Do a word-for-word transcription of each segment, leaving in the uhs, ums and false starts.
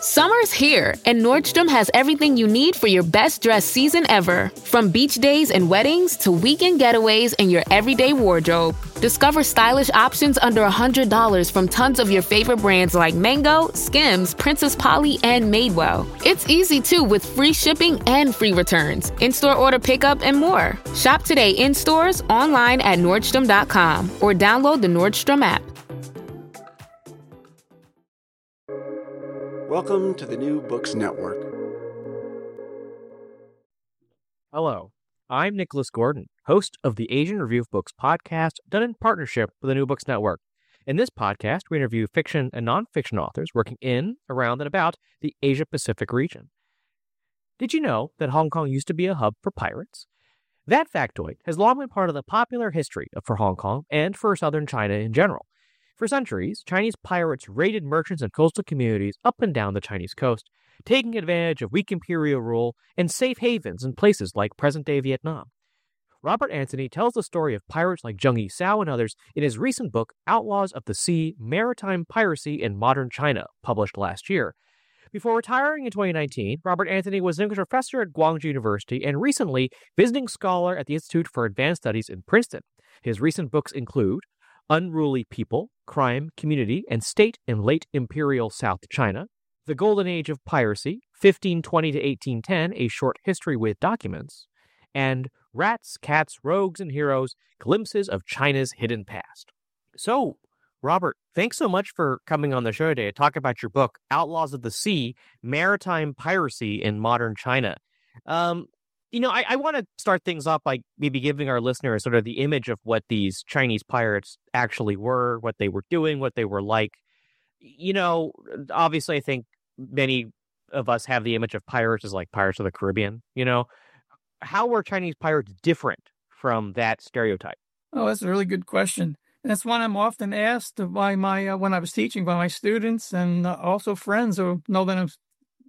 Summer's here, and Nordstrom has everything you need for your best dress season ever. From beach days and weddings to weekend getaways and your everyday wardrobe. Discover stylish options under one hundred dollars from tons of your favorite brands like Mango, Skims, Princess Polly, and Madewell. It's easy, too, with free shipping and free returns, in-store order pickup, and more. Shop today in stores, online at Nordstrom dot com, or download the Nordstrom app. Welcome to the New Books Network. Hello, I'm Nicholas Gordon, host of the Asian Review of Books podcast, done in partnership with the New Books Network. In this podcast, we interview fiction and nonfiction authors working in, around, and about the Asia-Pacific region. Did you know that Hong Kong used to be a hub for pirates? That factoid has long been part of the popular history for Hong Kong and for southern China in general. For centuries, Chinese pirates raided merchants and coastal communities up and down the Chinese coast, taking advantage of weak imperial rule and safe havens in places like present-day Vietnam. Robert Anthony tells the story of pirates like Zheng Yisao and others in his recent book, Outlaws of the Sea, Maritime Piracy in Modern China, published last year. Before retiring in twenty nineteen, Robert Anthony was an English professor at Guangzhou University and recently visiting scholar at the Institute for Advanced Studies in Princeton. His recent books include Unruly People, Crime, Community, and State in Late Imperial South China, The Golden Age of Piracy, fifteen twenty to eighteen ten, A Short History with Documents, and Rats, Cats, Rogues, and Heroes, Glimpses of China's Hidden Past. So, Robert, thanks so much for coming on the show today to talk about your book, Outlaws of the Sea, Maritime Piracy in Modern China. Um, You know, I, I want to start things off by maybe giving our listeners sort of the image of what these Chinese pirates actually were, what they were doing, what they were like. You know, obviously, I think many of us have the image of pirates as like Pirates of the Caribbean. You know, how were Chinese pirates different from that stereotype? Oh, that's a really good question. And that's one I'm often asked by my, uh, when I was teaching, by my students and uh, also friends who know that I'm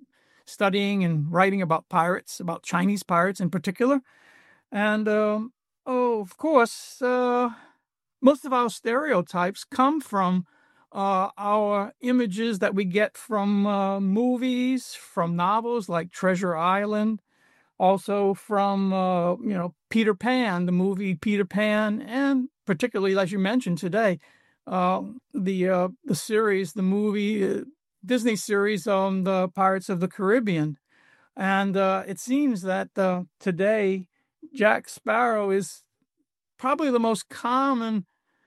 studying and writing about pirates, about Chinese pirates in particular. And, um, oh, of course, uh, most of our stereotypes come from uh, our images that we get from uh, movies, from novels like Treasure Island, also from, uh, you know, Peter Pan, the movie Peter Pan, and particularly, as you mentioned today, uh, the uh, the series, the movie, uh, Disney series on the Pirates of the Caribbean. And uh, it seems that uh, today, Jack Sparrow is probably the most common,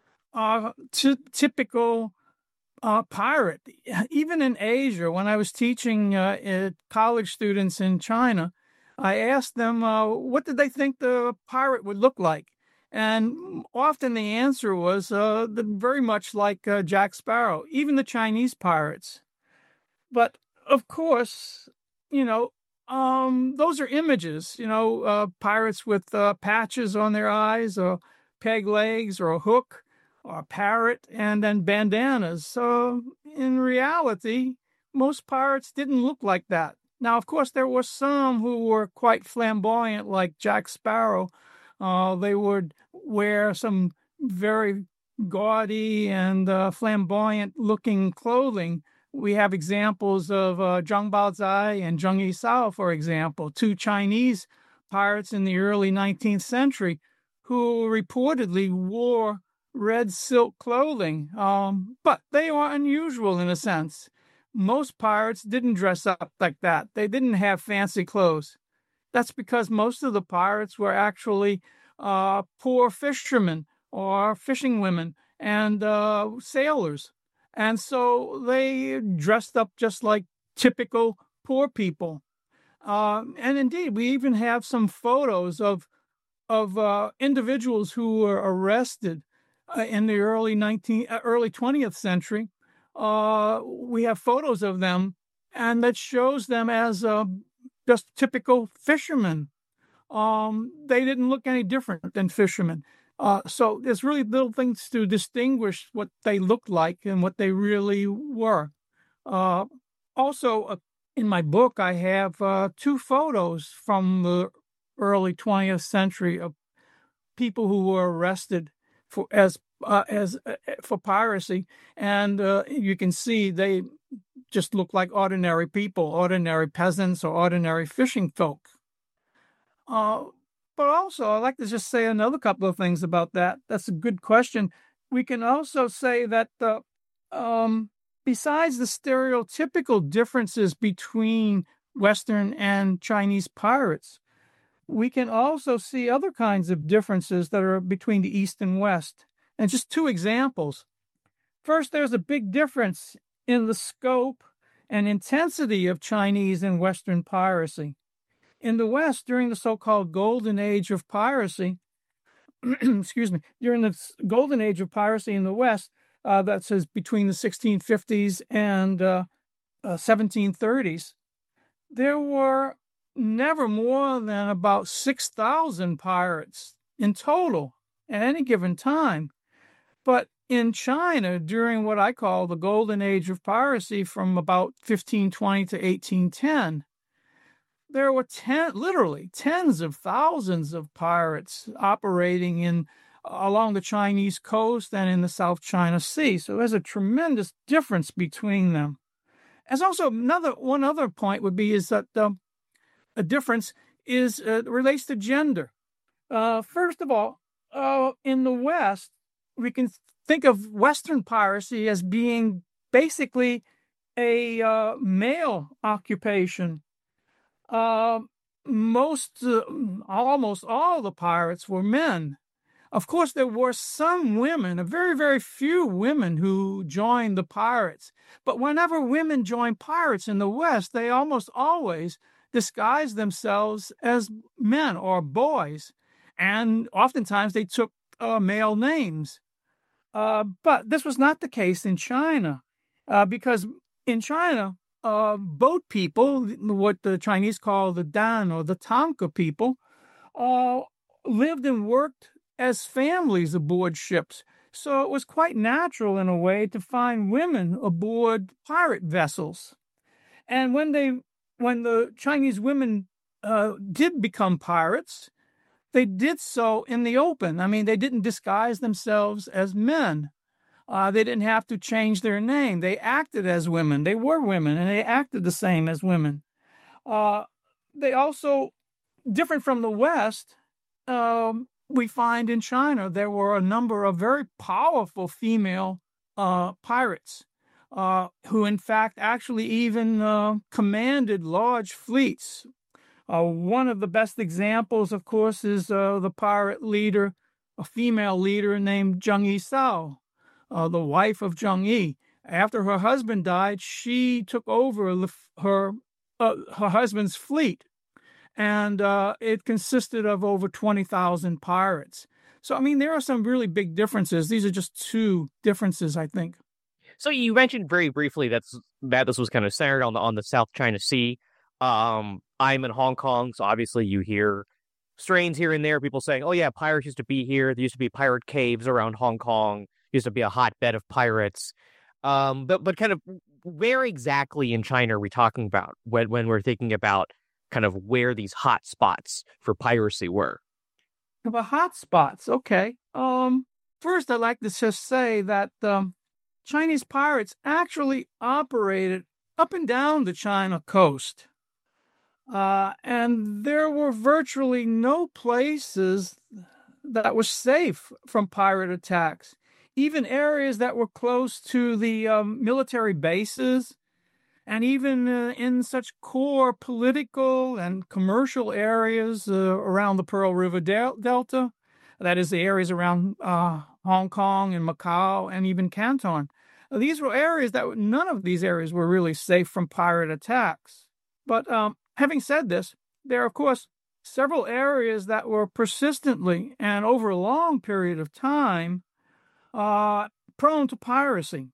uh, t- typical uh, pirate. Even in Asia, when I was teaching uh, at college students in China, I asked them, uh, what did they think the pirate would look like? And often the answer was uh, the, very much like uh, Jack Sparrow, even the Chinese pirates. But, of course, you know, um, those are images, you know, uh, pirates with uh, patches on their eyes or peg legs or a hook or a parrot and then bandanas. So in reality, most pirates didn't look like that. Now, of course, there were some who were quite flamboyant, like Jack Sparrow. Uh, they would wear some very gaudy and uh, flamboyant-looking clothing. We have examples of uh, Zhang Baozai and Zheng Yisao, for example, two Chinese pirates in the early nineteenth century who reportedly wore red silk clothing. Um, but they are unusual in a sense. Most pirates didn't dress up like that. They didn't have fancy clothes. That's because most of the pirates were actually uh, poor fishermen or fishing women and uh, sailors. And so they dressed up just like typical poor people. Uh, and indeed, we even have some photos of of uh, individuals who were arrested uh, in the early nineteenth, uh, early twentieth century. Uh, we have photos of them, and that shows them as uh, just typical fishermen. Um, they didn't look any different than fishermen. Uh, so there's really little things to distinguish what they looked like and what they really were. Uh, also, uh, in my book, I have uh, two photos from the early twentieth century of people who were arrested for as uh, as uh, for piracy, and uh, you can see they just look like ordinary people, ordinary peasants or ordinary fishing folk. Uh, but also, I'd like to just say another couple of things about that. That's a good question. We can also say that uh, um, besides the stereotypical differences between Western and Chinese pirates, we can also see other kinds of differences that are between the East and West. And just two examples. First, there's a big difference in the scope and intensity of Chinese and Western piracy. In the West, during the so-called golden age of piracy, excuse me, during the golden age of piracy in the West, uh, that says between the sixteen fifties and uh, uh, seventeen thirties, there were never more than about six thousand pirates in total at any given time. But in China, during what I call the golden age of piracy from about fifteen twenty to eighteen ten, there were ten, literally tens of thousands of pirates operating in along the Chinese coast and in the South China Sea. So there's a tremendous difference between them. As also another one other point would be is that um, a difference is uh, relates to gender. Uh, first of all, uh, in the West, we can think of Western piracy as being basically a uh, male occupation. Uh, most, uh, almost all the pirates were men. Of course, there were some women, a very, very few women who joined the pirates. But whenever women joined pirates in the West, they almost always disguised themselves as men or boys. And oftentimes they took uh, male names. Uh, but this was not the case in China, uh, because in China, uh, boat people, what the Chinese call the Dan or the Tanka people, uh, lived and worked as families aboard ships. So it was quite natural in a way to find women aboard pirate vessels. And when they, when the Chinese women uh, did become pirates, they did so in the open. I mean, they didn't disguise themselves as men. Uh, they didn't have to change their name. They acted as women. They were women, and they acted the same as women. Uh, they also, different from the West, um, we find in China there were a number of very powerful female uh, pirates uh, who, in fact, actually even uh, commanded large fleets. Uh, one of the best examples, of course, is uh, the pirate leader, a female leader named Zheng Yisao, uh, the wife of Zheng Yi. After her husband died, she took over the, her uh, her husband's fleet, and uh, it consisted of over twenty thousand pirates. So, I mean, there are some really big differences. These are just two differences, I think. So you mentioned very briefly that's, that this was kind of centered on the on the South China Sea. Um, I'm in Hong Kong, so obviously you hear strains here and there, people saying, oh yeah, pirates used to be here. There used to be pirate caves around Hong Kong. Used to be a hotbed of pirates. Um, but but kind of where exactly in China are we talking about when, when we're thinking about kind of where these hot spots for piracy were? The hot spots, okay. Um, first, I'd like to just say that um, Chinese pirates actually operated up and down the China coast. Uh, and there were virtually no places that were safe from pirate attacks. Even areas that were close to the um, military bases, and even uh, in such core political and commercial areas uh, around the Pearl River Del- Delta, that is, the areas around uh, Hong Kong and Macau and even Canton. These were areas that none of these areas were really safe from pirate attacks. But um, having said this, there are, of course, several areas that were persistently and over a long period of time uh, prone to piracy.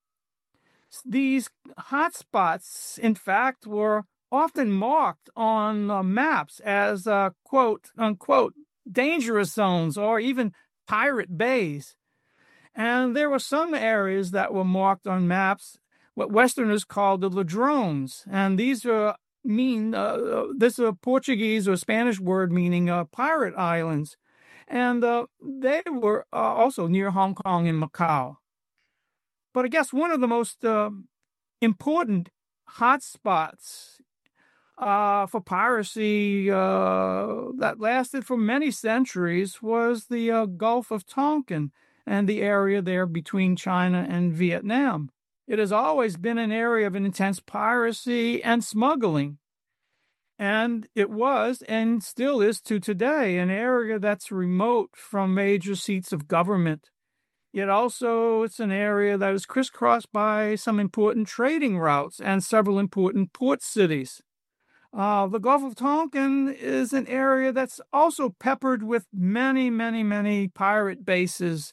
These hotspots, in fact, were often marked on uh, maps as, uh, quote, unquote, dangerous zones or even pirate bays. And there were some areas that were marked on maps, what Westerners called the ladrones. And these are mean, uh, this is a Portuguese or Spanish word meaning uh, pirate islands. And uh, they were uh, also near Hong Kong and Macau. But I guess one of the most uh, important hotspots uh, for piracy uh, that lasted for many centuries was the uh, Gulf of Tonkin and the area there between China and Vietnam. It has always been an area of intense piracy and smuggling. And it was, and still is to today, an area that's remote from major seats of government. Yet also it's an area that is crisscrossed by some important trading routes and several important port cities. Uh, the Gulf of Tonkin is an area that's also peppered with many, many, many pirate bases.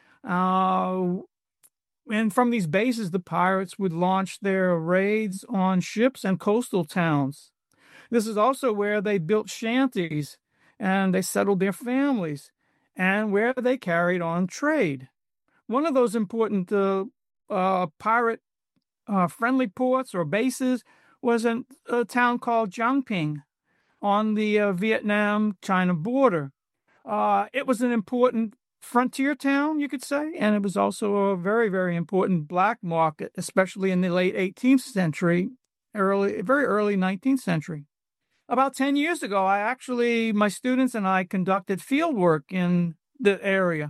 Uh, and from these bases, the pirates would launch their raids on ships and coastal towns. This is also where they built shanties and they settled their families and where they carried on trade. One of those important uh, uh, pirate uh, friendly ports or bases was in a town called Jiangping on the uh, Vietnam-China border. Uh, it was an important frontier town, you could say, and it was also a very, very important black market, especially in the late eighteenth century, early, very early nineteenth century. About ten years ago, I actually, my students and I conducted field work in the area.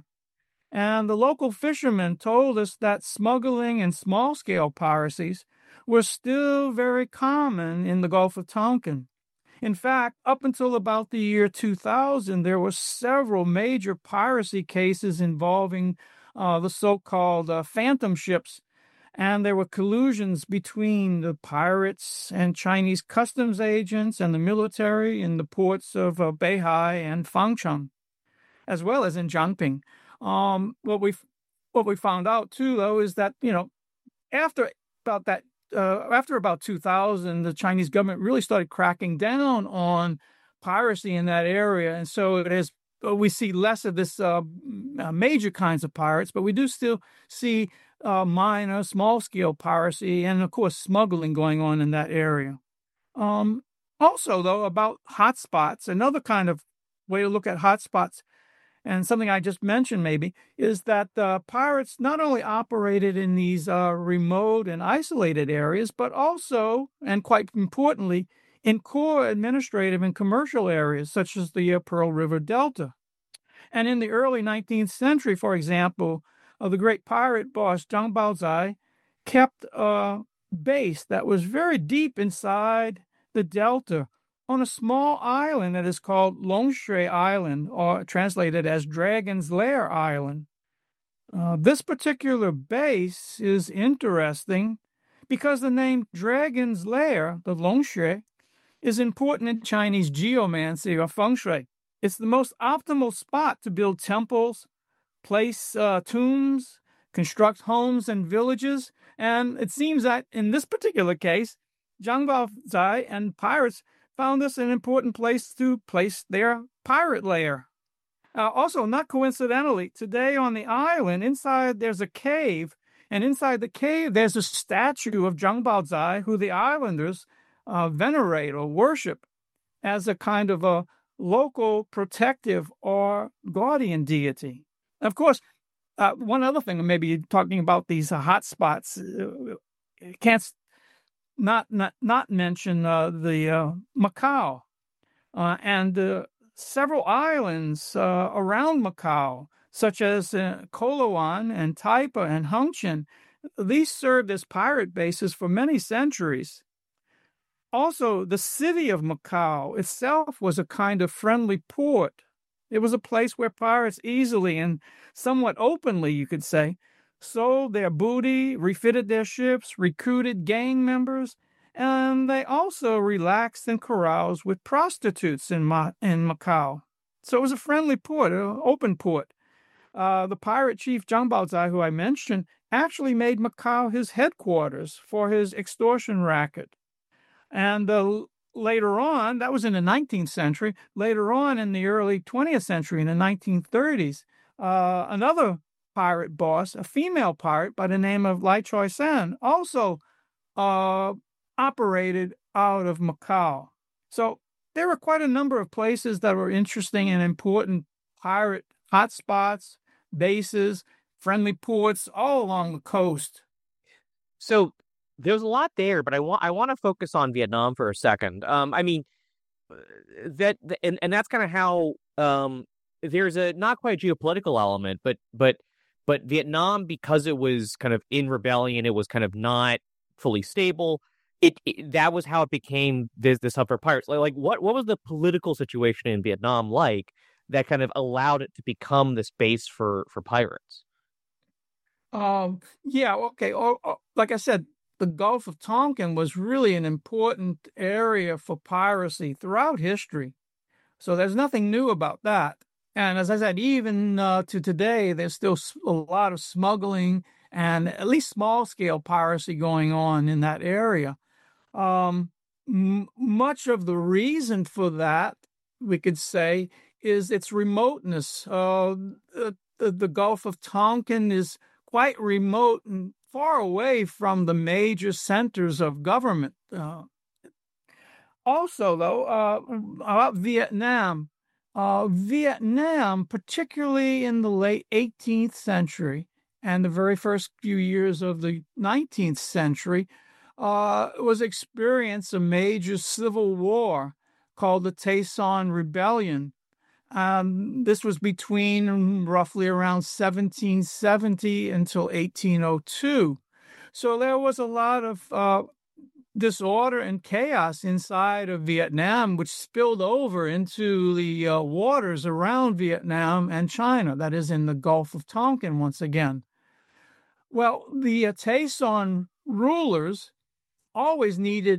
And the local fishermen told us that smuggling and small-scale piracies were still very common in the Gulf of Tonkin. In fact, up until about the year two thousand, there were several major piracy cases involving uh, the so-called uh, phantom ships, and there were collusions between the pirates and Chinese customs agents and the military in the ports of uh, Beihai and Fangcheng, as well as in Jiangping. Um, what we what we found out too, though, is that you know after about that uh, after about two thousand, the Chinese government really started cracking down on piracy in that area, and so it has we see less of this uh, major kinds of pirates, but we do still see uh, minor, small-scale piracy and, of course, smuggling going on in that area. Um, also, though, about hotspots, another kind of way to look at hotspots, and something I just mentioned maybe, is that uh, pirates not only operated in these uh, remote and isolated areas, but also, and quite importantly, in core administrative and commercial areas, such as the uh, Pearl River Delta. And in the early nineteenth century, for example, uh, the great pirate boss Zhang Baozai kept a base that was very deep inside the delta on a small island that is called Longshui Island, or translated as Dragon's Lair Island. Uh, this particular base is interesting because the name Dragon's Lair, the Longshui, is important in Chinese geomancy or feng shui. It's the most optimal spot to build temples, place uh, tombs, construct homes and villages, and it seems that in this particular case, Zhang Baozai and pirates found this an important place to place their pirate lair. Uh, also, not coincidentally, today on the island, inside there's a cave, and inside the cave there's a statue of Zhang Baozai, who the islanders uh, venerate or worship as a kind of a local protective or guardian deity. Of course, uh, one other thing, maybe talking about these uh, hot spots, uh, can't not not not mention uh, the uh, Macau uh, and uh, several islands uh, around Macau, such as uh, Koloan and Taipa and Hengqin. These served as pirate bases for many centuries. Also, the city of Macau itself was a kind of friendly port. It was a place where pirates easily and somewhat openly, you could say, sold their booty, refitted their ships, recruited gang members, and they also relaxed and caroused with prostitutes in, Ma- in Macau. So it was a friendly port, an open port. Uh, the pirate chief Zhang Baozai, who I mentioned, actually made Macau his headquarters for his extortion racket. And uh, later on, that was in the nineteenth century, later on in the early twentieth century, in the nineteen thirties, uh, another pirate boss, a female pirate by the name of Lai Choi San, also uh, operated out of Macau. So there were quite a number of places that were interesting and important pirate hotspots, bases, friendly ports all along the coast. So there's a lot there, but I want I want to focus on Vietnam for a second. Um, I mean, that and and that's kind of how um, there's a not quite geopolitical element, but but but Vietnam, because it was kind of in rebellion, it was kind of not fully stable. It, it that was how it became this this hub for pirates. Like, like what what was the political situation in Vietnam like that kind of allowed it to become this base for for pirates? Um, yeah, okay. Oh, oh, like I said, the Gulf of Tonkin was really an important area for piracy throughout history. So there's nothing new about that. And as I said, even uh, to today, there's still a lot of smuggling and at least small scale piracy going on in that area. Um, m- much of the reason for that, we could say, is its remoteness. Uh, the, the, the Gulf of Tonkin is quite remote and far away from the major centers of government. Uh, also, though, uh, about Vietnam, uh, Vietnam, particularly in the late eighteenth century and the very first few years of the nineteenth century, uh, was experiencing a major civil war called the Tay Son Rebellion. Um, this was between roughly around seventeen seventy until eighteen oh two. So there was a lot of uh, disorder and chaos inside of Vietnam, which spilled over into the uh, waters around Vietnam and China, that is in the Gulf of Tonkin once again. Well, the uh, Tay Son rulers always needed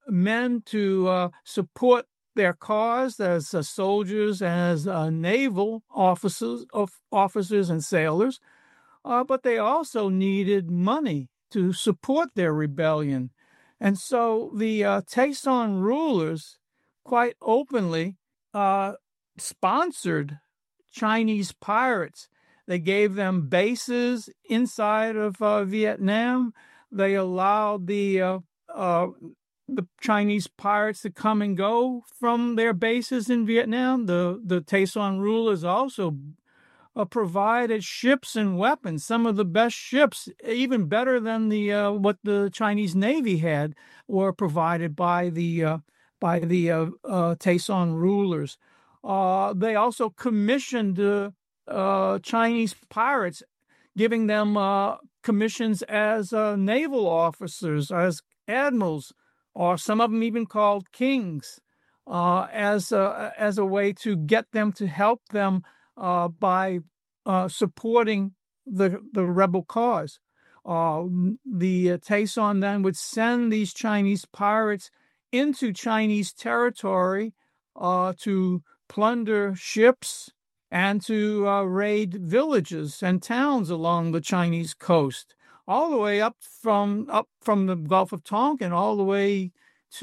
men to uh, support their cause as uh, soldiers, as uh, naval officers, of officers and sailors, uh, but they also needed money to support their rebellion. And so the uh, Tay Son rulers quite openly uh, sponsored Chinese pirates. They gave them bases inside of uh, Vietnam. They allowed the uh, uh, the Chinese pirates to come and go from their bases in Vietnam. The the Tay Son rulers also uh, provided ships and weapons, some of the best ships, even better than the uh, what the Chinese Navy had, were provided by the uh, by the uh, uh, Tay Son rulers. Uh, they also commissioned uh, uh, Chinese pirates, giving them uh, commissions as uh, naval officers, as admirals, or some of them even called kings, uh, as a, as a way to get them to help them uh, by uh, supporting the the rebel cause. Uh, the uh, Tay Son then would send these Chinese pirates into Chinese territory uh, to plunder ships and to uh, raid villages and towns along the Chinese coast, all the way up from up from the Gulf of Tonkin, all the way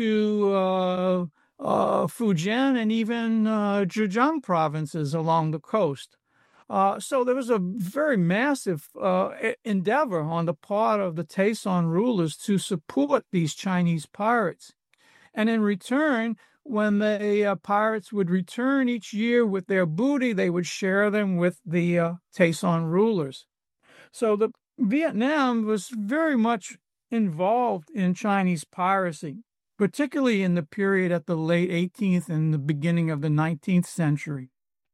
to uh, uh, Fujian and even uh, Zhejiang provinces along the coast. Uh, so there was a very massive uh, endeavor on the part of the Tay Son rulers to support these Chinese pirates. And in return, when the uh, pirates would return each year with their booty, they would share them with the uh, Tay Son rulers. So the Vietnam was very much involved in Chinese piracy, particularly in the period at the late eighteenth and the beginning of the nineteenth century.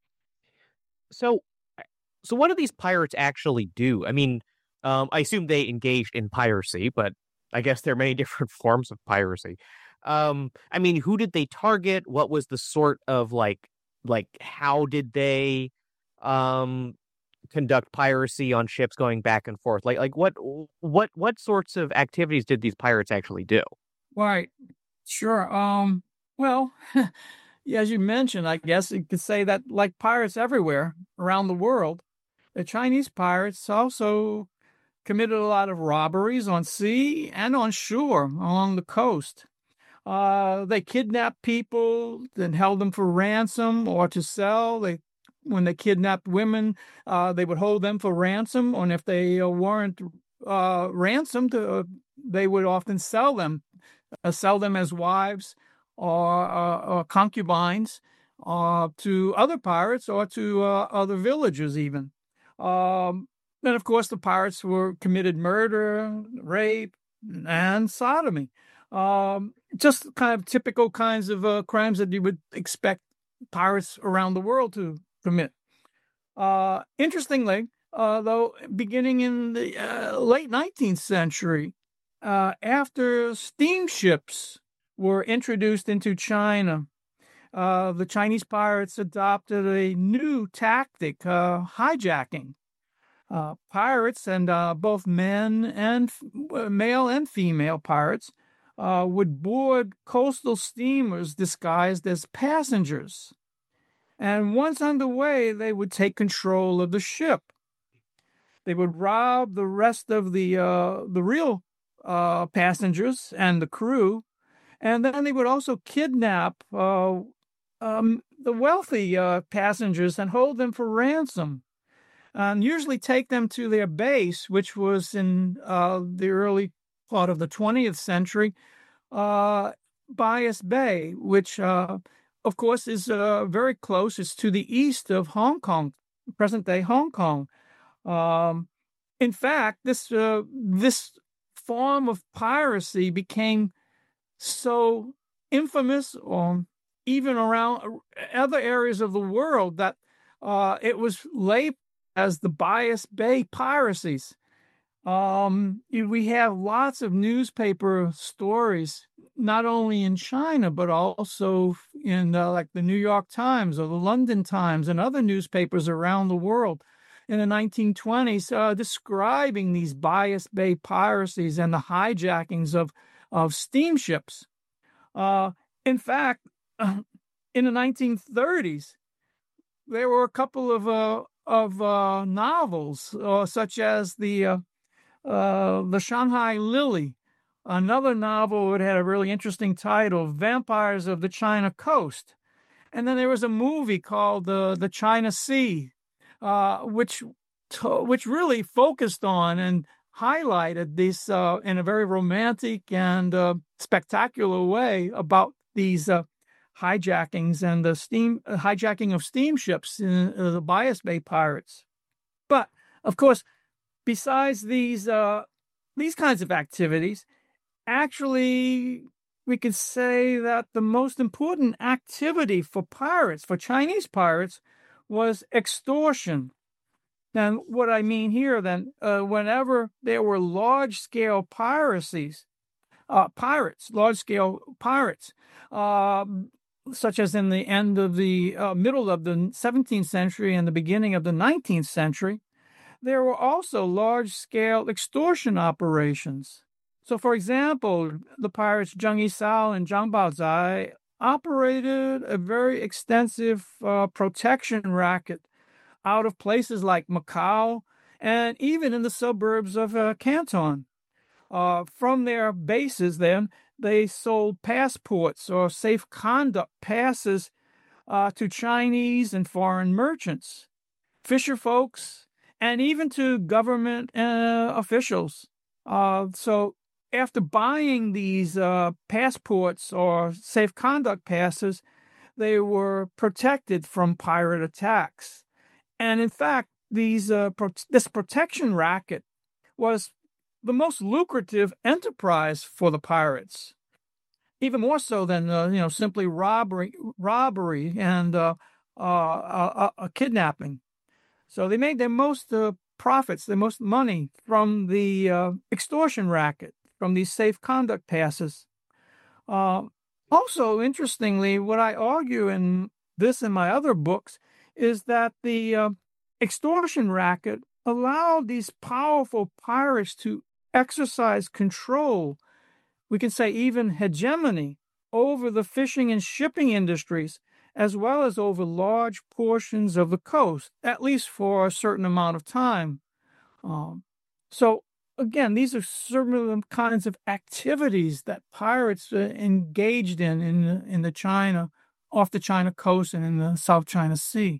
So, so what do these pirates actually do? I mean, um, I assume they engaged in piracy, but I guess there are many different forms of piracy. Um, I mean, who did they target? What was the sort of like, like, how did they, um, conduct piracy on ships going back and forth? Like, like what, what, what sorts of activities did these pirates actually do? Right. Sure. Um, well, as you mentioned, I guess you could say that like pirates everywhere around the world, the Chinese pirates also committed a lot of robberies on sea and on shore along the coast. Uh, they kidnapped people, then held them for ransom or to sell. They, when they kidnapped women, uh, they would hold them for ransom, and if they uh, weren't uh, ransomed, uh, they would often sell them, uh, sell them as wives or, uh, or concubines. uh, to other pirates or to uh, other villagers even. Um, and of course, the pirates were committed murder, rape, and sodomy. Um, just kind of typical kinds of uh, crimes that you would expect pirates around the world to commit. Uh, interestingly, uh, though, beginning in the uh, late nineteenth century, uh, after steamships were introduced into China, uh, the Chinese pirates adopted a new tactic, uh, hijacking. Uh, pirates, and uh, both men and uh, male and female pirates, uh, would board coastal steamers disguised as passengers. And once underway, they would take control of the ship. They would rob the rest of the uh, the real uh, passengers and the crew, and then they would also kidnap uh, um, the wealthy uh, passengers and hold them for ransom, and usually take them to their base, which was in uh, the early part of the twentieth century, uh, Bias Bay, which, uh, of course, is uh, very close. It's to the east of Hong Kong, present-day Hong Kong. Um, in fact, this uh, this form of piracy became so infamous, um, even around other areas of the world, that uh, it was labeled as the Bias Bay piracies. Um, we have lots of newspaper stories, not only in China, but also in uh, like the New York Times or the London Times and other newspapers around the world in the nineteen twenties, uh, describing these Bias Bay piracies and the hijackings of, of steamships. Uh, in fact, uh, in the nineteen thirties, there were a couple of uh, of uh, novels, uh, such as the uh, uh, the Shanghai Lily. Another novel that had a really interesting title, Vampires of the China Coast. And then there was a movie called uh, The China Sea, uh, which which really focused on and highlighted this uh, in a very romantic and uh, spectacular way about these uh, hijackings and the steam uh, hijacking of steamships in uh, the Bias Bay pirates. But of course, besides these uh, these kinds of activities, actually, we could say that the most important activity for pirates, for Chinese pirates, was extortion. And what I mean here, then, uh, whenever there were large-scale piracies, uh, pirates, large-scale pirates, uh, such as in the end of the uh, middle of the seventeenth century and the beginning of the nineteenth century, there were also large-scale extortion operations. So, for example, the pirates Zheng Yisao and Zhang Baozai operated a very extensive uh, protection racket out of places like Macau and even in the suburbs of uh, Canton. Uh, from their bases, then, they sold passports or safe conduct passes uh, to Chinese and foreign merchants, fisher folks, and even to government uh, officials. Uh, so, after buying these uh, passports or safe conduct passes, they were protected from pirate attacks. And in fact, these uh, pro- this protection racket was the most lucrative enterprise for the pirates, even more so than uh, you know simply robbery, robbery and uh, uh, uh, uh, kidnapping. So they made their most uh, profits, their most money from the uh, extortion racket, from these safe conduct passes. Uh, also, interestingly, what I argue in this and my other books is that the uh, extortion racket allowed these powerful pirates to exercise control, we can say even hegemony, over the fishing and shipping industries, as well as over large portions of the coast, at least for a certain amount of time. Um, so, Again, these are some of the kinds of activities that pirates uh, engaged in in in the China, off the China coast and in the South China Sea.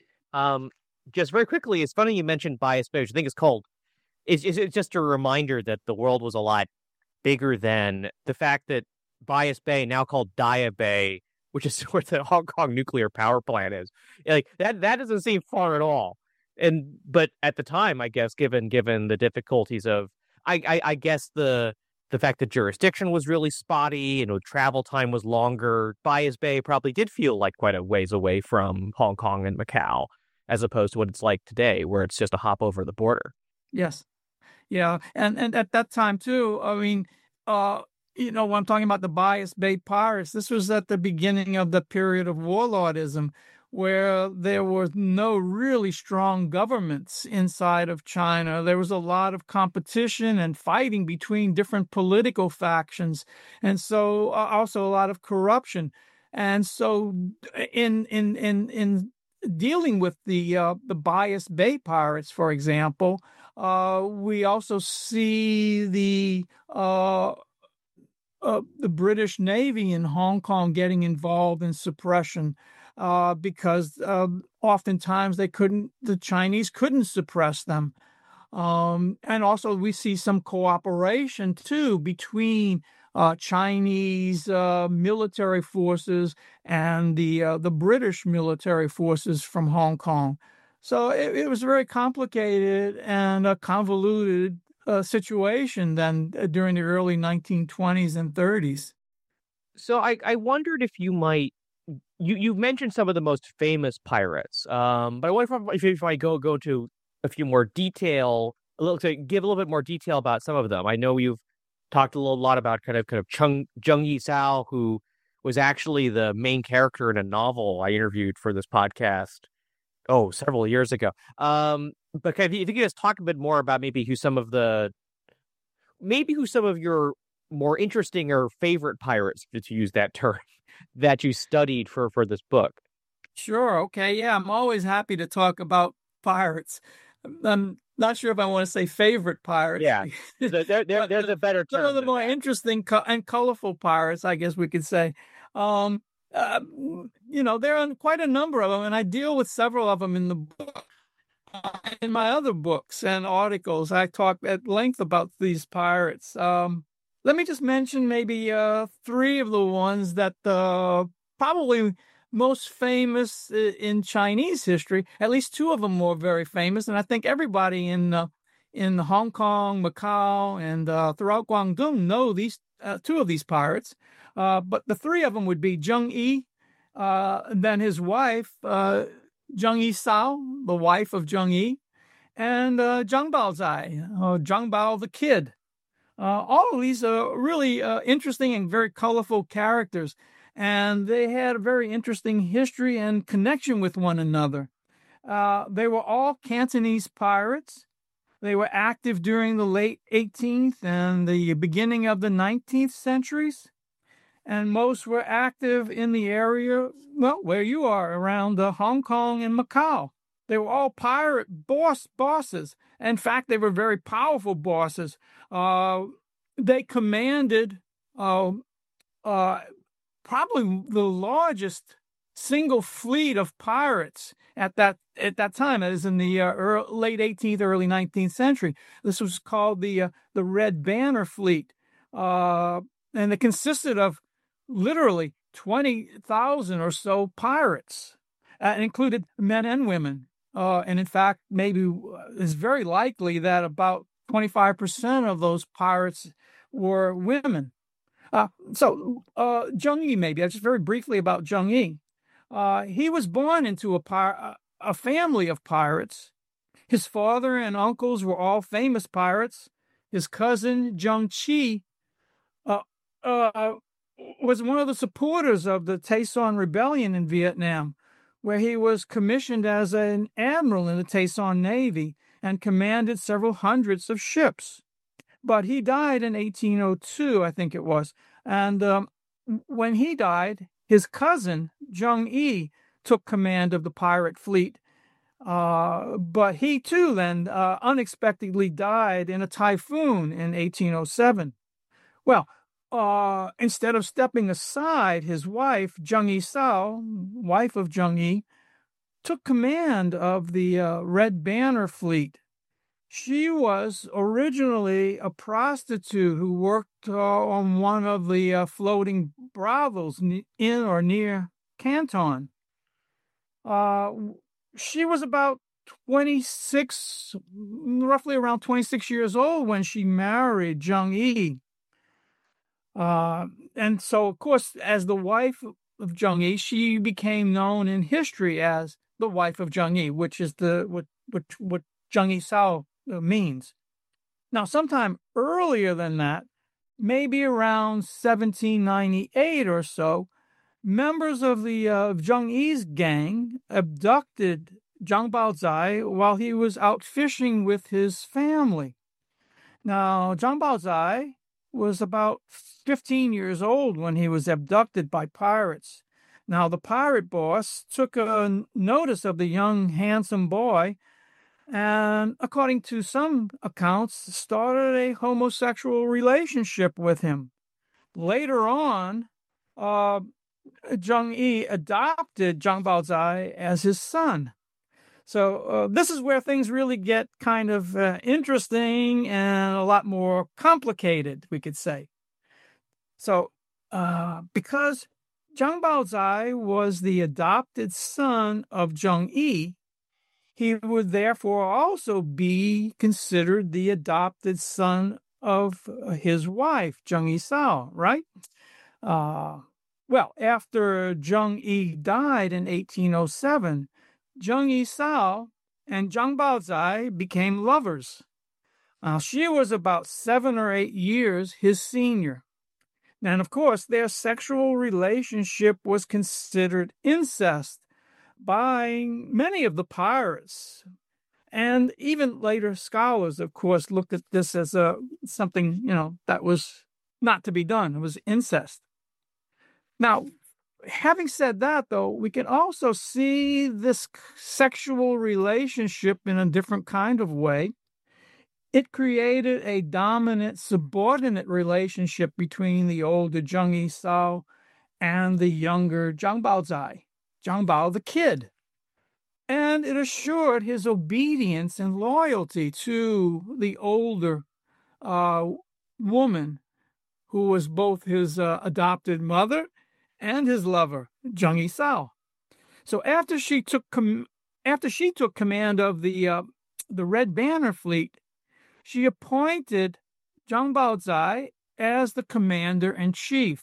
Um, just very quickly, it's funny you mentioned Bias Bay, which I think is called. It's, it's just a reminder that the world was a lot bigger than the fact that Bias Bay, now called Daya Bay, which is where the Hong Kong nuclear power plant is. Like that, that doesn't seem far at all. And but at the time, I guess, given given the difficulties of, I, I, I guess the the fact that jurisdiction was really spotty, you know, travel time was longer. Bias Bay probably did feel like quite a ways away from Hong Kong and Macau, as opposed to what it's like today, where it's just a hop over the border. Yes, yeah, and and at that time too. I mean, uh, you know, when I'm talking about the Bias Bay Pirates, this was at the beginning of the period of warlordism, where there were no really strong governments inside of China. There was a lot of competition and fighting between different political factions, and so uh, also a lot of corruption. And so, in in in in dealing with the uh, the Bias Bay Pirates, for example, uh, we also see the uh, uh, the British Navy in Hong Kong getting involved in suppression. Uh, because uh, oftentimes they couldn't, the Chinese couldn't suppress them. Um, and also we see some cooperation too between uh, Chinese uh, military forces and the uh, the British military forces from Hong Kong. So it, it was a very complicated and a convoluted uh, situation then uh, during the early nineteen twenties and thirties. So I, I wondered if you might, You you mentioned some of the most famous pirates, um, but I wonder if, if I go go to a few more detail, a little to give a little bit more detail about some of them. I know you've talked a little lot about kind of kind of Chung, Zheng Yisao, who was actually the main character in a novel I interviewed for this podcast, oh, several years ago. Um, but can you, if you could just talk a bit more about maybe who some of the, maybe who some of your more interesting or favorite pirates, to use that term, that you studied for, for this book. Sure. Okay. Yeah, I'm always happy to talk about pirates. I'm not sure if I want to say favorite pirates. Yeah, there, there, there's a better term. Some of the more that. interesting co- and colorful pirates, I guess we could say. Um, uh, you know, there are quite a number of them, and I deal with several of them in the book. Uh, in my other books and articles, I talk at length about these pirates. Um, Let me just mention maybe uh, three of the ones that uh, probably most famous in Chinese history. At least two of them were very famous, and I think everybody in uh, in Hong Kong, Macau, and uh, throughout Guangdong know these uh, two of these pirates. Uh, but the three of them would be Zheng Yi, uh, then his wife uh, Zheng Yisao, the wife of Zheng Yi, and uh, Zhang Baozai, uh, Zhang Bao the Kid. Uh, all of these are really uh, interesting and very colorful characters, and they had a very interesting history and connection with one another. Uh, they were all Cantonese pirates. They were active during the late eighteenth and the beginning of the nineteenth centuries, and most were active in the area, well, where you are, around uh, Hong Kong and Macau. They were all pirate boss bosses. In fact, they were very powerful bosses. Uh, they commanded uh, uh, probably the largest single fleet of pirates at that at that time. That is in the uh, early, late eighteenth, early nineteenth century. This was called the uh, the Red Banner Fleet, uh, and it consisted of literally twenty thousand or so pirates. Uh, it included men and women. Uh, and in fact, maybe it's very likely that about twenty-five percent of those pirates were women. Uh, so uh, Zheng Yi, maybe, just very briefly about Zheng Yi. Uh, he was born into a, pir- a family of pirates. His father and uncles were all famous pirates. His cousin, Zheng Qi, uh, uh, was one of the supporters of the Tay Son Rebellion in Vietnam, where he was commissioned as an admiral in the Tay Son Navy and commanded several hundreds of ships. But he died in eighteen oh two, I think it was. And um, when he died, his cousin, Zheng Yi, took command of the pirate fleet. Uh, but he, too, then uh, unexpectedly died in a typhoon in eighteen oh seven. Well, Uh, instead of stepping aside, his wife, Zheng Yisao, wife of Zheng Yi, took command of the uh, Red Banner Fleet. She was originally a prostitute who worked uh, on one of the uh, floating brothels in or near Canton. Uh, she was about twenty-six, roughly around twenty-six years old when she married Zheng Yi. Uh, and so, of course, as the wife of Zheng Yi, she became known in history as the wife of Zheng Yi, which is the what what what Zheng Yi Sao means. Now, sometime earlier than that, maybe around seventeen ninety-eight or so, members of the uh, Zheng Yi's gang abducted Zhang Baozai while he was out fishing with his family. Now, Zhang Baozai was about fifteen years old when he was abducted by pirates. Now, the pirate boss took a notice of the young, handsome boy, and according to some accounts, started a homosexual relationship with him. Later on, uh, Zheng Yi adopted Zhang Baozai as his son. So uh, this is where things really get kind of uh, interesting and a lot more complicated, we could say. So uh, because Zhang Baozai was the adopted son of Zheng Yi, he would therefore also be considered the adopted son of his wife, Zheng Yi Sao, right? Uh, well, after Zheng Yi died in eighteen oh seven, Zheng Yi Sao and Zhang Baozai became lovers. Now, she was about seven or eight years his senior. And of course, their sexual relationship was considered incest by many of the pirates. And even later scholars, of course, looked at this as a something, you know, that was not to be done. It was incest. Now, having said that, though, we can also see this sexual relationship in a different kind of way. It created a dominant-subordinate relationship between the older Zheng Yi Sao and the younger Zhang Baozai, Zhang Bao the kid. And it assured his obedience and loyalty to the older uh, woman, who was both his uh, adopted mother and his lover, Zheng Yi Sao. So after she took com- after she took command of the uh, the Red Banner Fleet, she appointed Zhang Baozai as the commander-in-chief.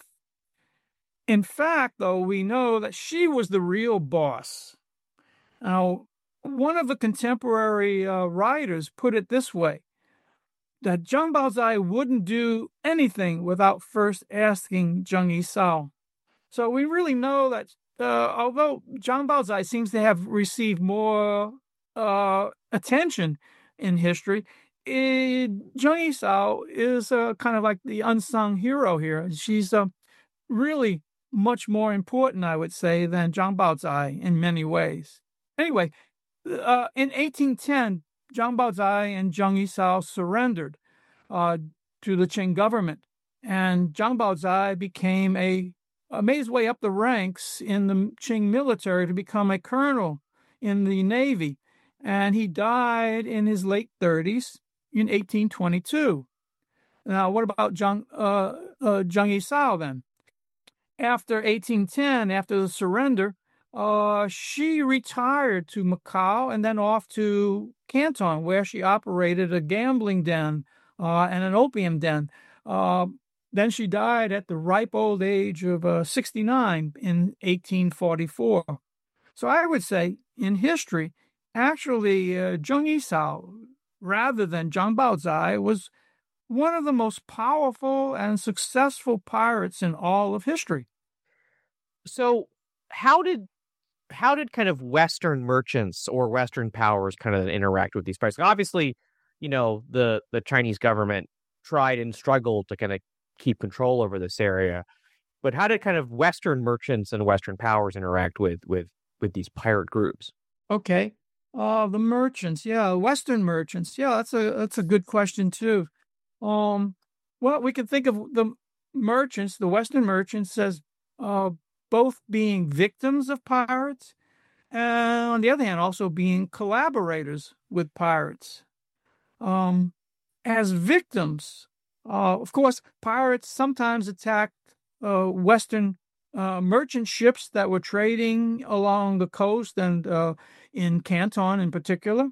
In fact, though, we know that she was the real boss. Now, one of the contemporary uh, writers put it this way, that Zhang Baozai wouldn't do anything without first asking Zheng Yi Sao. So we really know that uh, although Zhang Baozai seems to have received more uh, attention in history, it, Zheng Yi Sao is uh, kind of like the unsung hero here. She's uh, really much more important, I would say, than Zhang Baozai in many ways. Anyway, uh, in eighteen ten, Zhang Baozai and Zheng Yi Sao surrendered uh, to the Qing government, and Zhang Baozai became a made his way up the ranks in the Qing military to become a colonel in the Navy, and he died in his late thirties in eighteen twenty-two. Now, what about Zhang, uh, uh, Zheng Yi Sao then? After eighteen ten, after the surrender, uh, she retired to Macau and then off to Canton, where she operated a gambling den uh, and an opium den. Uh, then she died at the ripe old age of uh, sixty-nine in eighteen forty-four. So I would say, in history, actually, uh, Zheng Yi Sao, rather than Zhang Baozai, was one of the most powerful and successful pirates in all of history. So how did how did kind of Western merchants or Western powers kind of interact with these pirates? Obviously, you know, the, the Chinese government tried and struggled to kind of keep control over this area. But how did kind of Western merchants and Western powers interact with with, with these pirate groups? Okay. Uh, the merchants, yeah, Western merchants. Yeah, that's a that's a good question, too. Um, well, we can think of the merchants, the Western merchants, as uh, both being victims of pirates, and on the other hand, also being collaborators with pirates. Um, as victims, uh, of course, pirates sometimes attacked uh, Western uh, merchant ships that were trading along the coast and uh, in Canton in particular.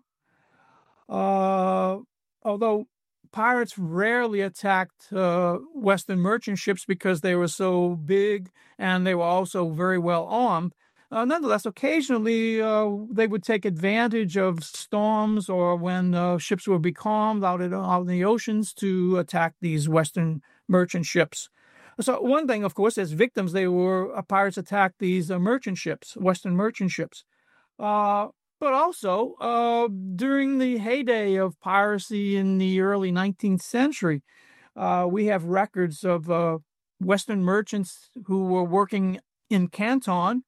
Uh, although pirates rarely attacked uh, Western merchant ships because they were so big and they were also very well armed. Uh, nonetheless, occasionally uh, they would take advantage of storms or when uh, ships were becalmed out, in, out in the oceans to attack these Western merchant ships. So one thing, of course, as victims, they were uh, pirates attacked these uh, merchant ships, Western merchant ships. Uh, but also uh, during the heyday of piracy in the early nineteenth century, uh, we have records of uh, Western merchants who were working in Canton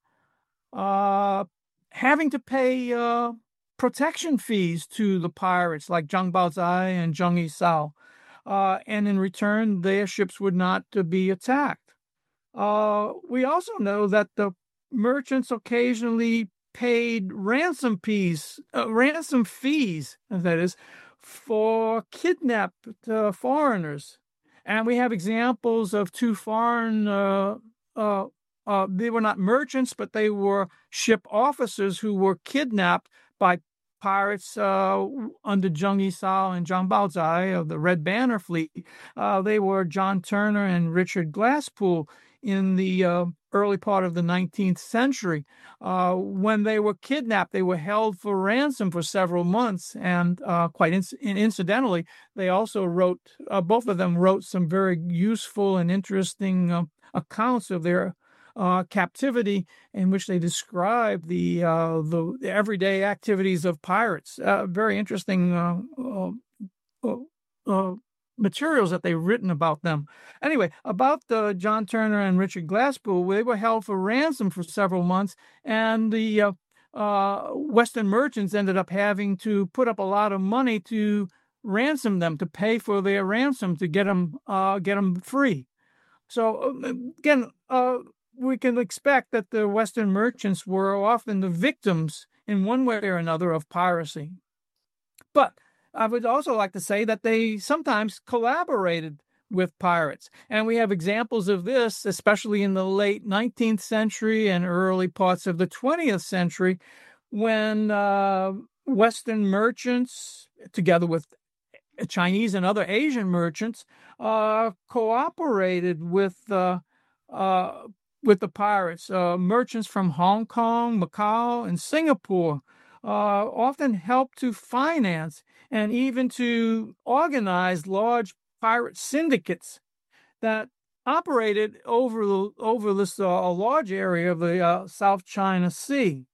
uh, having to pay uh, protection fees to the pirates like Zhang Baozai and Zheng Yisao. Uh, and in return, their ships would not uh, be attacked. Uh, we also know that the merchants occasionally paid ransom fees, uh, ransom fees, that is, for kidnapped uh, foreigners. And we have examples of two foreign, uh, uh, uh, they were not merchants, but they were ship officers who were kidnapped by pirates uh, under Zheng Yisao and Zhang Baozai of the Red Banner Fleet. Uh, they were John Turner and Richard Glasspool in the uh, early part of the nineteenth century. Uh, when they were kidnapped, they were held for ransom for several months. And uh, quite inc- incidentally, they also wrote, uh, both of them wrote some very useful and interesting uh, accounts of their Uh, captivity, in which they describe the uh, the, the everyday activities of pirates. Uh, very interesting uh, uh, uh, uh, materials that they've written about them. Anyway, about uh, John Turner and Richard Glasspool, they were held for ransom for several months, and the uh, uh, Western merchants ended up having to put up a lot of money to ransom them, to pay for their ransom, to get them uh, get them free. So again, uh, we can expect that the Western merchants were often the victims in one way or another of piracy. But I would also like to say that they sometimes collaborated with pirates. And we have examples of this, especially in the late nineteenth century and early parts of the twentieth century, when uh, Western merchants, together with Chinese and other Asian merchants, uh, cooperated with uh, uh, with the pirates. Uh, merchants from Hong Kong, Macau, and Singapore uh, often helped to finance and even to organize large pirate syndicates that operated over the, over this uh, a large area of the uh, South China Sea.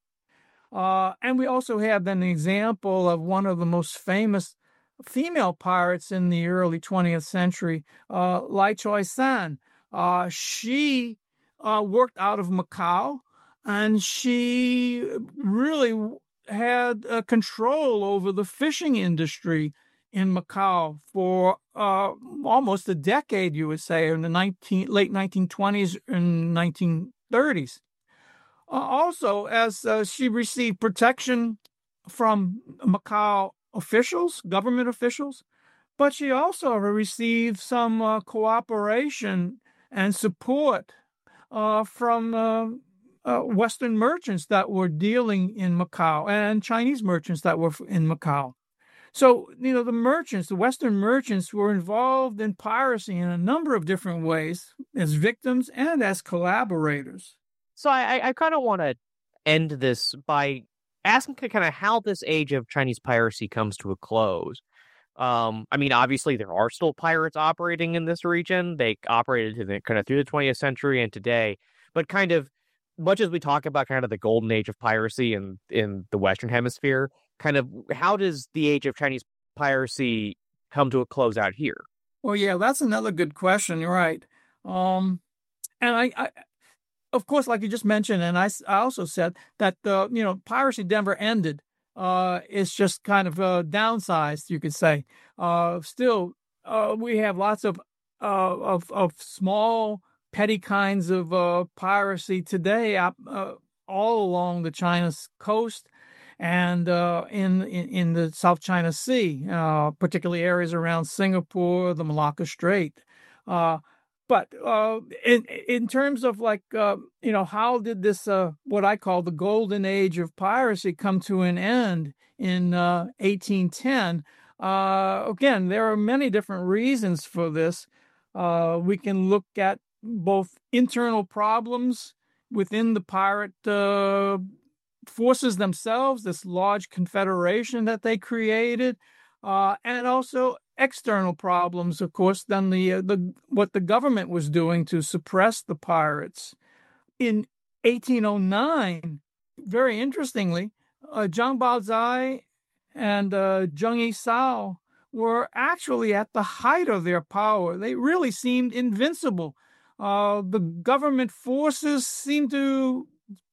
Uh, and we also have an example of one of the most famous female pirates in the early twentieth century, uh, Lai Choi San. Uh, she uh, worked out of Macau, and she really had uh, control over the fishing industry in Macau for uh, almost a decade, you would say, in the nineteen, late nineteen twenties and nineteen thirties. Uh, also, as uh, she received protection from Macau officials, government officials, but she also received some uh, cooperation and support uh, from uh, uh, Western merchants that were dealing in Macau and Chinese merchants that were in Macau. So, you know, the merchants, the Western merchants were involved in piracy in a number of different ways as victims and as collaborators. So I, I kind of want to end this by asking kind of how this age of Chinese piracy comes to a close. Um, I mean, obviously, there are still pirates operating in this region. They operated in the, kind of through the twentieth century and today. But kind of, much as we talk about kind of the golden age of piracy in, in the Western Hemisphere, kind of how does the age of Chinese piracy come to a close out here? Well, yeah, that's another good question. You're right. Um, and I, I, of course, like you just mentioned, and I, I also said that, uh, you know, piracy never ended. Uh, it's just kind of uh, downsized, you could say. Uh, still, uh, we have lots of, uh, of of small, petty kinds of uh, piracy today uh, all along the China's coast and uh, in, in in the South China Sea, uh, particularly areas around Singapore, the Malacca Strait. Uh, but uh, in in terms of like uh, you know, how did this uh, what I call the golden age of piracy come to an end in uh, eighteen ten? Uh, again, there are many different reasons for this. Uh, we can look at both internal problems within the pirate uh, forces themselves, this large confederation that they created, uh, and also external problems, of course, than the uh, the what the government was doing to suppress the pirates. In eighteen oh nine, very interestingly, uh, Zhang Baozai and uh, Zheng Yisao were actually at the height of their power. They really seemed invincible. Uh, the government forces seemed to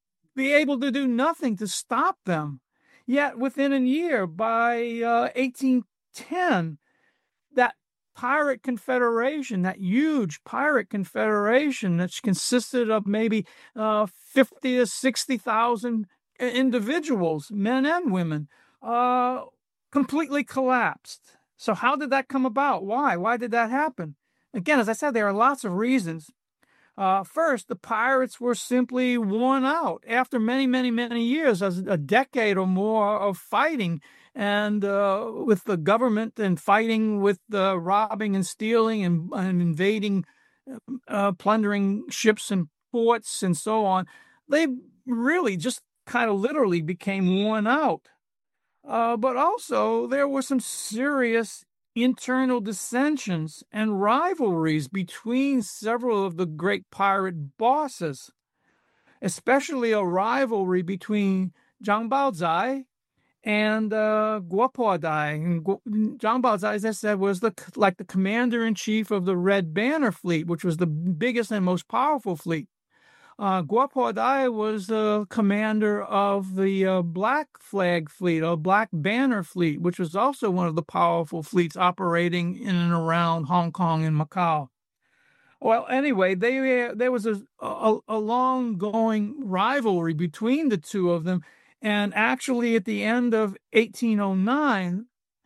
be able to do nothing to stop them. Yet within a year, by uh, eighteen ten, that pirate confederation, that huge pirate confederation that consisted of maybe uh, fifty to sixty thousand individuals, men and women, uh, completely collapsed. So how did that come about? Why? Why did that happen? Again, as I said, there are lots of reasons. Uh, first, the pirates were simply worn out after many, many, many years, as a decade or more of fighting and uh, with the government and fighting with uh, robbing and stealing and, and invading, uh, plundering ships and ports and so on. They really just kind of literally became worn out. Uh, but also there were some serious internal dissensions and rivalries between several of the great pirate bosses, especially a rivalry between Zhang Baozai and uh, Guo Podai. And Gu- Zhang Baozai, as I said, was the like the commander-in-chief of the Red Banner Fleet, which was the biggest and most powerful fleet. Uh, Guo Podai was the commander of the uh, Black Flag Fleet, or Black Banner Fleet, which was also one of the powerful fleets operating in and around Hong Kong and Macau. Well, anyway, they, there was a, a, a long-going rivalry between the two of them, and actually at the end of eighteen oh nine,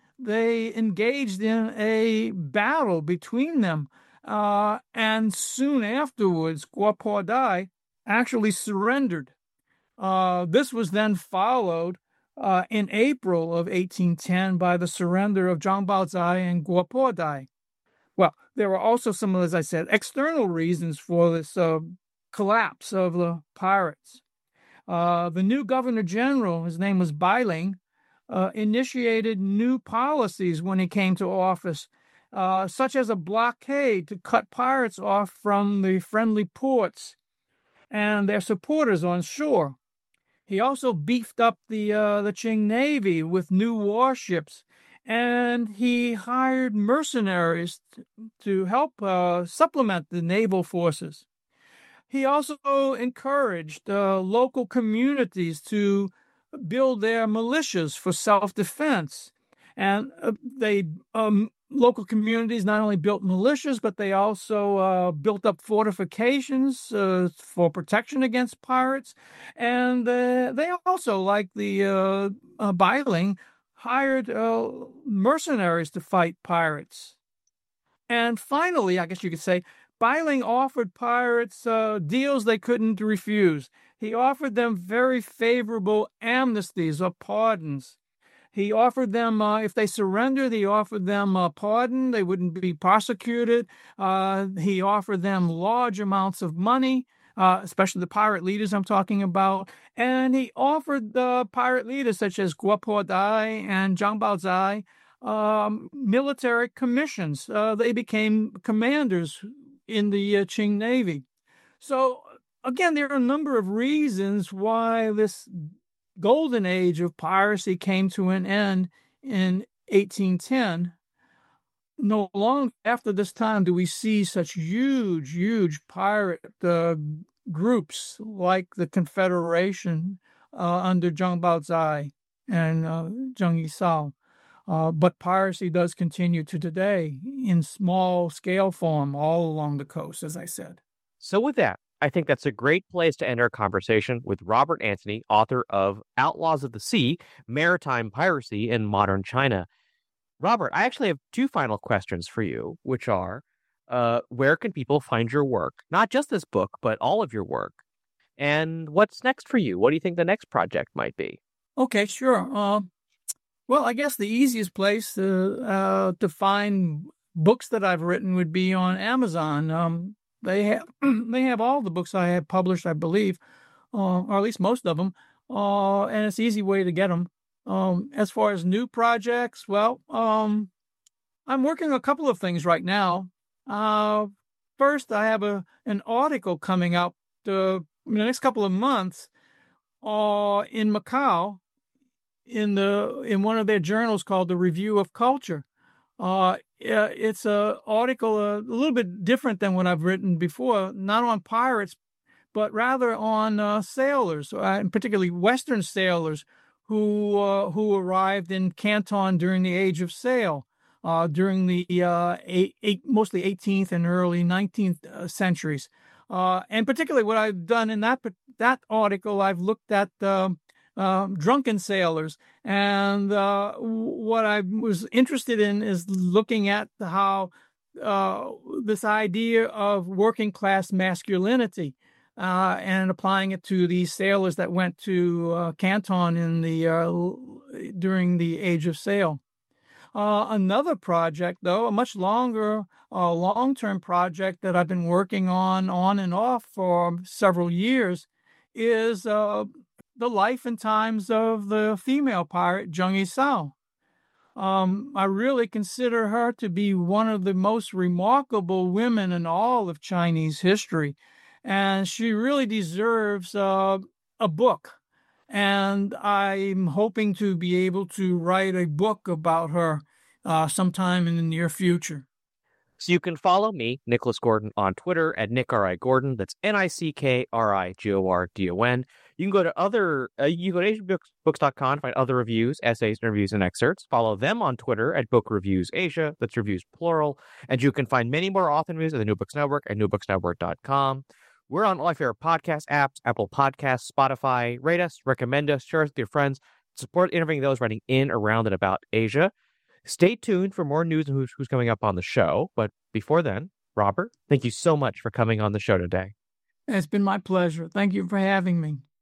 they engaged in a battle between them, uh, and soon afterwards, Guo Podai actually surrendered. Uh, this was then followed uh, in April of eighteen ten by the surrender of Zhang Baozai and Guo Podai. Well, there were also some, as I said, external reasons for this uh, collapse of the pirates. Uh, the new governor general, his name was Bai Ling, uh, initiated new policies when he came to office, uh, such as a blockade to cut pirates off from the friendly ports and their supporters on shore. He also beefed up the uh, the Qing Navy with new warships, and he hired mercenaries t- to help uh, supplement the naval forces. He also encouraged uh, local communities to build their militias for self-defense, and uh, they um, local communities not only built militias, but they also uh, built up fortifications uh, for protection against pirates. And uh, they also, like the uh, uh, Bai Ling, hired uh, mercenaries to fight pirates. And finally, I guess you could say, Bai Ling offered pirates uh, deals they couldn't refuse. He offered them very favorable amnesties or pardons. He offered them, uh, if they surrendered, he offered them a pardon. They wouldn't be prosecuted. Uh, he offered them large amounts of money, uh, especially the pirate leaders I'm talking about. And he offered the pirate leaders, such as Guo Podai and Zhang Baozai, um, military commissions. Uh, they became commanders in the uh, Qing Navy. So, again, there are a number of reasons why this golden age of piracy came to an end in eighteen ten. No longer after this time do we see such huge, huge pirate uh, groups like the Confederation uh, under Zhang Baozai and uh, Zheng Yisao. Uh, but piracy does continue to today in small scale form all along the coast, as I said. So with that, I think that's a great place to end our conversation with Robert Anthony, author of Outlaws of the Sea, Maritime Piracy in Modern China. Robert, I actually have two final questions for you, which are, uh, where can people find your work? Not just this book, but all of your work. And what's next for you? What do you think the next project might be? Okay, sure. Uh, well, I guess the easiest place to, uh, to find books that I've written would be on Amazon. Um, they have they have all the books I have published, I believe, uh, or at least most of them, uh, and it's an easy way to get them. Um, as far as new projects, well, um, I'm working on a couple of things right now. Uh, first, I have a an article coming out uh, in the next couple of months uh, in Macau, in the in one of their journals called the Review of Culture. Uh, it's a article a little bit different than what I've written before, not on pirates, but rather on uh, sailors, uh, and particularly Western sailors who uh, who arrived in Canton during the Age of Sail, uh, during the uh, eight, eight, mostly eighteenth and early nineteenth uh, centuries. Uh, and particularly what I've done in that that article, I've looked at uh, uh, drunken sailors. And uh, what I was interested in is looking at how uh, this idea of working class masculinity uh, and applying it to these sailors that went to uh, Canton in the uh, during the Age of Sail. Uh, another project, though, a much longer, uh, long-term project that I've been working on, on and off for several years, is uh, the life and times of the female pirate Zheng Yisao. Um, I really consider her to be one of the most remarkable women in all of Chinese history, and she really deserves uh, a book. And I'm hoping to be able to write a book about her uh, sometime in the near future. So you can follow me, Nicholas Gordon, on Twitter at Nick R I Gordon. That's N I C K R I G O R D O N. You can go to other, uh, you go to asian books dot com to find other reviews, essays, interviews, and excerpts. Follow them on Twitter at Book Reviews Asia. That's reviews plural. And you can find many more author reviews at the New Books Network at new books network dot com. We're on all your favorite podcast apps, Apple Podcasts, Spotify. Rate us, recommend us, share us with your friends. Support interviewing those writing in, around, and about Asia. Stay tuned for more news and who's, who's coming up on the show. But before then, Robert, thank you so much for coming on the show today. It's been my pleasure. Thank you for having me.